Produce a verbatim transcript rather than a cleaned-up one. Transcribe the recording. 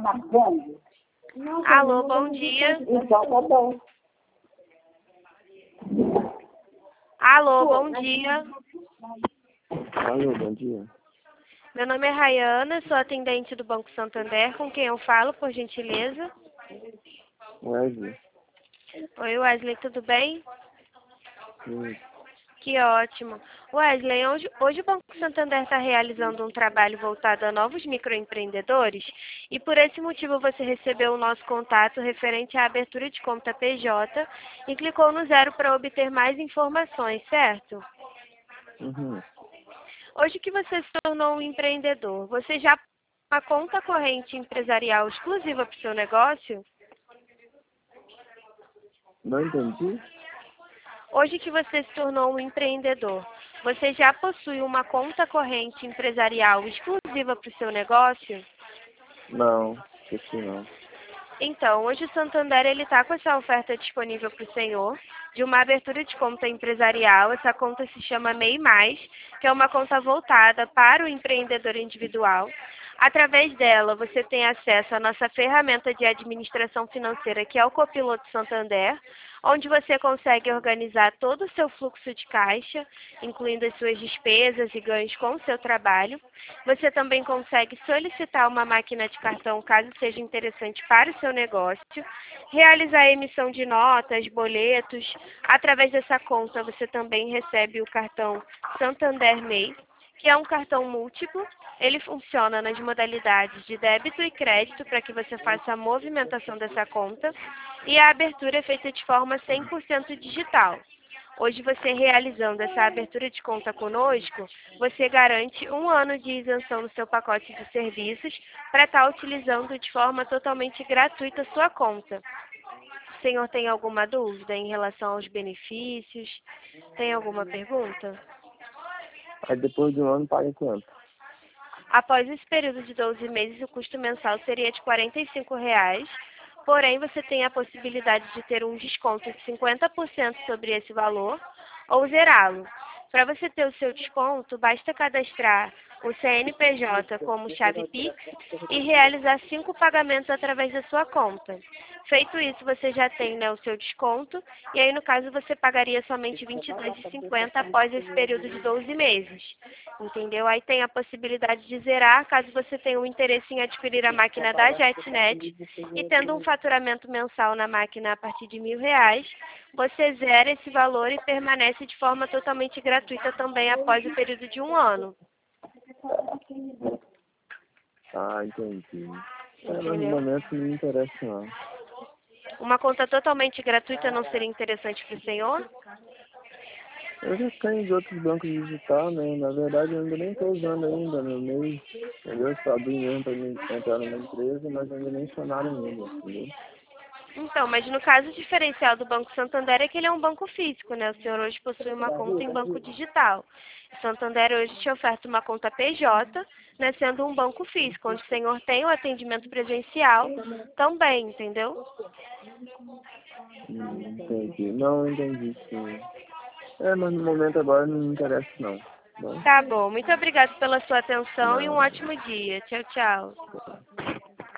marcando. Alô, bom dia. Então, tá bom. Alô, bom dia. Alô, bom dia. Meu nome é Rayana, sou atendente do Banco Santander, com quem eu falo, por gentileza. Wesley. Oi, Wesley, tudo bem? Sim. Que ótimo. Wesley, hoje, hoje o Banco Santander está realizando um trabalho voltado a novos microempreendedores e por esse motivo você recebeu o nosso contato referente à abertura de conta P J e clicou no zero para obter mais informações, certo? Uhum. Hoje que você se tornou um empreendedor, você já tem uma conta corrente empresarial exclusiva para o seu negócio? Não entendi? Hoje que você se tornou um empreendedor, você já possui uma conta corrente empresarial exclusiva para o seu negócio? Não, esqueci não. Então, hoje o Santander ele está com essa oferta disponível para o senhor, de uma abertura de conta empresarial. Essa conta se chama M E I Mais, que é uma conta voltada para o empreendedor individual. Através dela, você tem acesso à nossa ferramenta de administração financeira, que é o Copiloto Santander, onde você consegue organizar todo o seu fluxo de caixa, incluindo as suas despesas e ganhos com o seu trabalho. Você também consegue solicitar uma máquina de cartão, caso seja interessante para o seu negócio, realizar a emissão de notas, boletos. Através dessa conta, você também recebe o cartão Santander M E I, que é um cartão múltiplo. Ele funciona nas modalidades de débito e crédito para que você faça a movimentação dessa conta e a abertura é feita de forma cem por cento digital. Hoje você realizando essa abertura de conta conosco, você garante um ano de isenção no seu pacote de serviços para estar utilizando de forma totalmente gratuita a sua conta. O senhor tem alguma dúvida em relação aos benefícios? Tem alguma pergunta? Aí depois de um ano paga quanto? Após esse período de doze meses, o custo mensal seria de quarenta e cinco reais, porém você tem a possibilidade de ter um desconto de cinquenta por cento sobre esse valor ou zerá-lo. Para você ter o seu desconto, basta cadastrar o C N P J como chave Pix e realizar cinco pagamentos através da sua conta. Feito isso, você já tem, né, o seu desconto e aí, no caso, você pagaria somente vinte e dois reais e cinquenta centavos após esse período de doze meses. Entendeu? Aí tem a possibilidade de zerar, caso você tenha um interesse em adquirir a máquina da JetNet e tendo um faturamento mensal na máquina a partir de mil reais, você zera esse valor e permanece de forma totalmente gratuita também após o período de um ano. Ah, entendi. É, mas no Entendeu? momento não me interessa não. Uma conta totalmente gratuita não seria interessante para o senhor? Eu já tenho de outros bancos digitais, né? Na verdade eu ainda nem estou usando ainda no mês. Entendeu? Só abri mesmo para mim entrar numa empresa, mas ainda nem chamaram ainda, entendeu? Então, mas no caso o diferencial do Banco Santander é que ele é um banco físico, né? O senhor hoje possui uma conta em banco digital. O Santander hoje te oferta uma conta P J, né, sendo um banco físico, onde o senhor tem o atendimento presencial também, entendeu? Hum, entendi. Não, entendi sim. É, mas no momento agora não me interessa não. Bom, Tá bom. Muito obrigada pela sua atenção e um não. ótimo dia. Tchau, tchau.